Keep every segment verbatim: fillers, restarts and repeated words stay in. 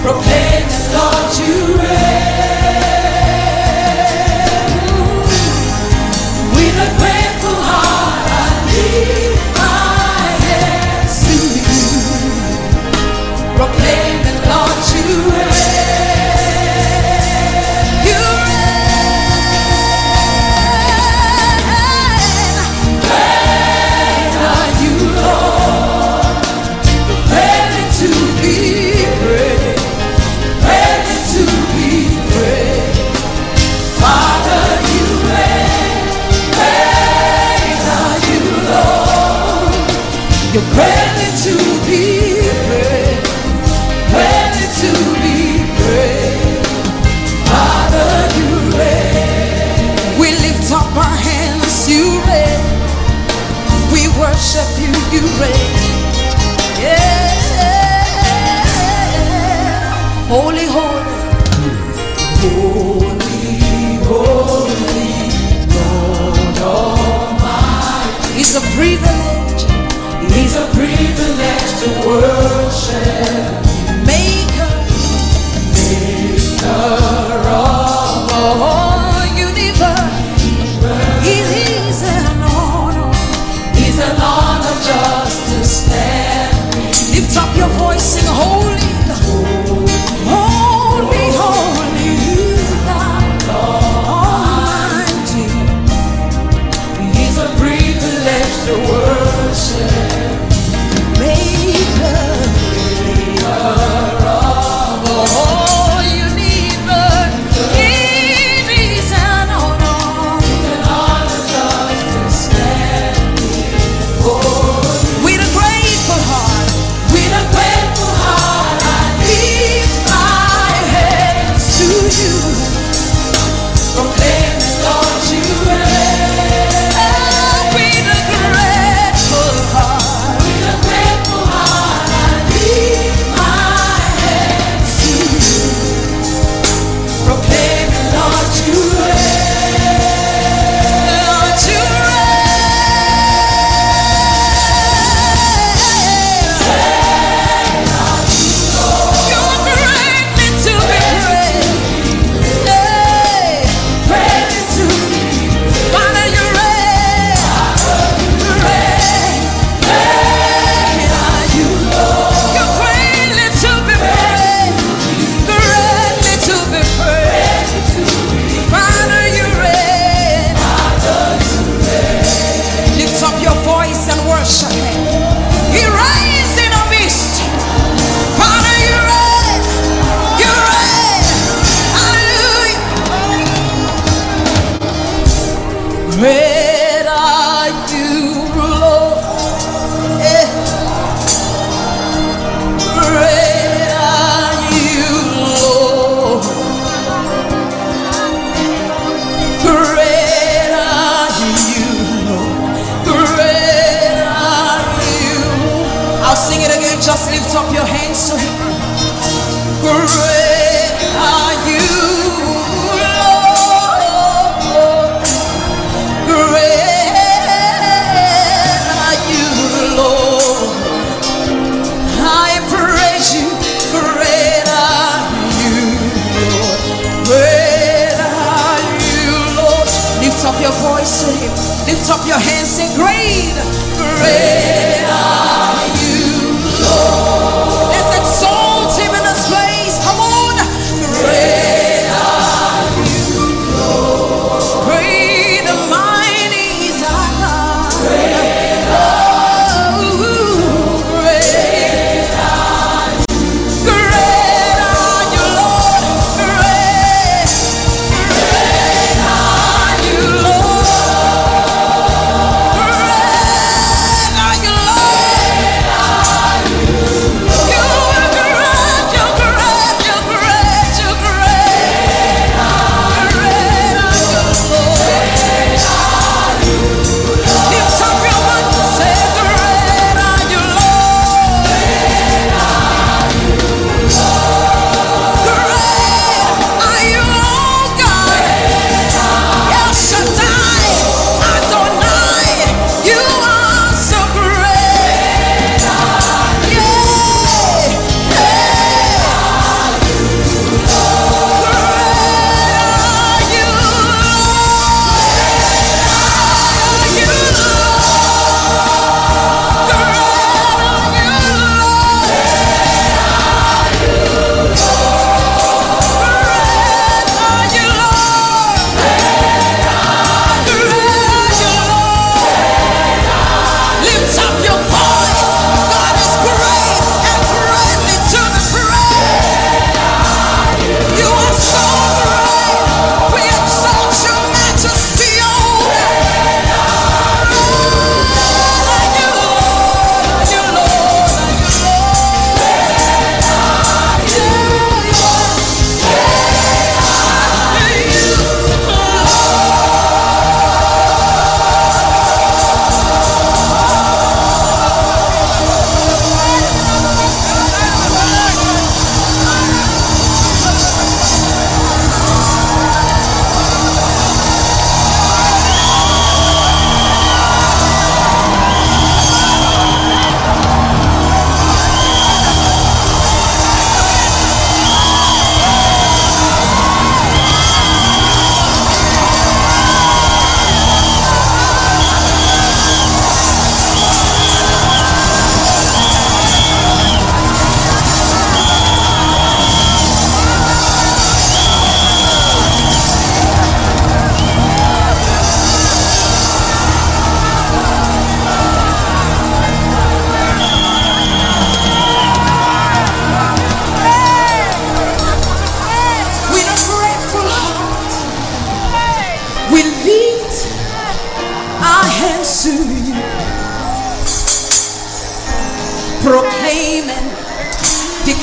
proclaim the Lord you reign. With a grateful heart I lift my hands to you, proclaim the Lord you reign. You reign. Great are you, Lord, ready to be praised, ready to be praised. Father, you reign. Great are you, Lord, you're ready to be praised, ready to be praised. Father, you reign. We lift up our hands, you reign. We worship you, you reign. Yeah. Holy, holy, holy, holy, Lord Almighty. It's a privilege, it's a privilege to worship Maker, Maker of all universe. It is an honor, it's an honor just to stand. Lift up your voice, sing holy, holy, holy, God Almighty. It's a privilege to worship Maker, Maker of all universe. It is an honor, it's an honor just to stand before you. With a grateful heart, with a grateful heart, I lift my hands to you, proclaim the Lord you reign. With a grateful heart, with a grateful heart, I lift my hands to you, proclaim the Lord you reign. Lord you reign. You're greatly to be praised. Hey, ready to be. Father, you reign. You reign. Great are you, Lord. You're greatly to be praised. Greatly to be praised. Father, you reign. Lift up your voice and worship Him. He reigns in our midst. Father, you reign. You reign. Hallelujah. Great are you, Lord. Eh. Great are you, Lord. Great are you, Lord. Great are you. I'll sing it again. Just lift up your hands to Him. Great are you, Lord. Great are you, Lord. I praise you. Great are you, Lord. Great are you, Lord. Lift up your voice to Him. Lift up your hands. Say, great, great are you, Lord. Let's exalt Him in this place. Come on. Great are you, Lord. Great and mighty is our God. Great are you, great are you. Great are you, Lord. Great, great are you, Lord. Great are you, Lord.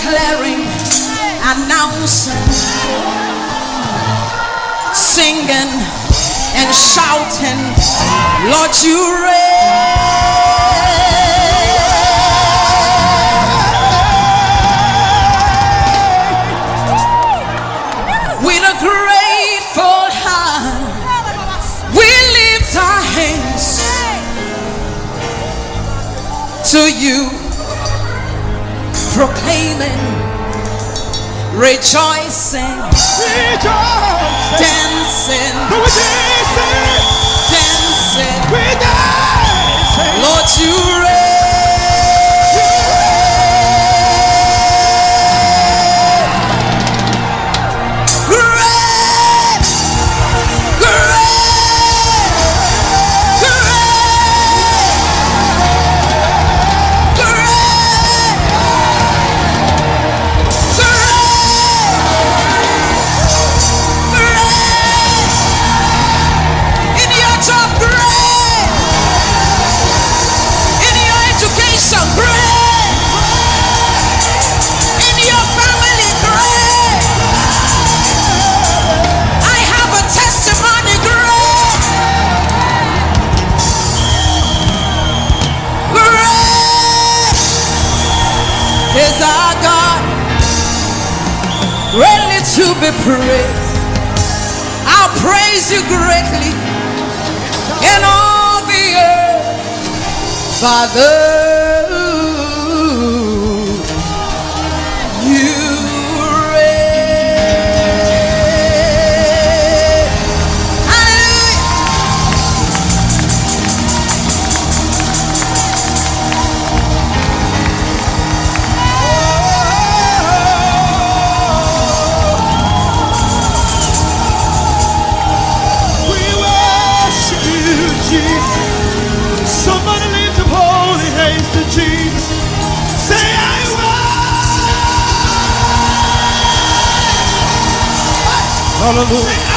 declaring, announcing, singing and shouting, Lord, you reign. With a grateful heart, we lift our hands to you, proclaiming, rejoicing, rejoicing, dancing, dancing, dancing. Lord, you reign. Is our God ready to be praised? I'll praise you greatly in all the earth, Father. You reign. Somebody lift up holy hands to Jesus. Say, I will. Hallelujah.